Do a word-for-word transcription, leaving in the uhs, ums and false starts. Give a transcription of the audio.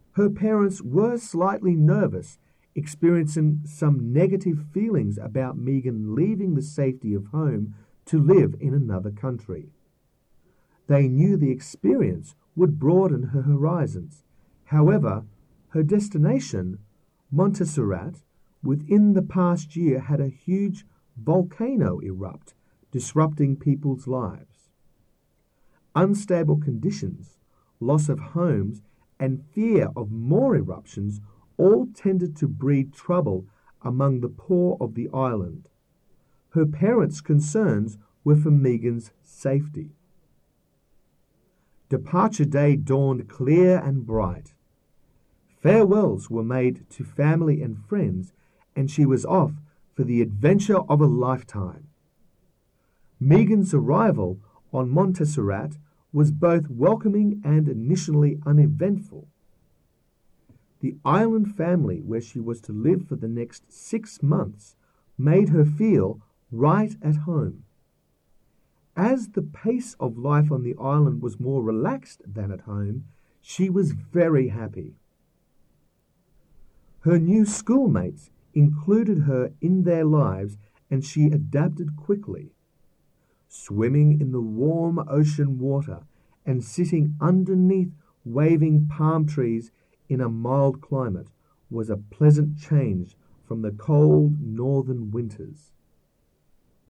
Her parents were slightly nervous, experiencing some negative feelings about Megan leaving the safety of home to live in another country. They knew the experience would broaden her horizons. However, her destination, Montserrat, within the past year had a huge volcano erupt, disrupting people's lives. Unstable conditions, loss of homes, and fear of more eruptions all tended to breed trouble among the poor of the island. Her parents' concerns were for Megan's safety. Departure day dawned clear and bright. Farewells were made to family and friends, and she was off for the adventure of a lifetime. Megan's arrival on Montserrat was both welcoming and initially uneventful. The island family where she was to live for the next six months made her feel right at home. As the pace of life on the island was more relaxed than at home, she was very happy. Her new schoolmates included her in their lives, and she adapted quickly. Swimming in the warm ocean water and sitting underneath waving palm trees in a mild climate was a pleasant change from the cold northern winters.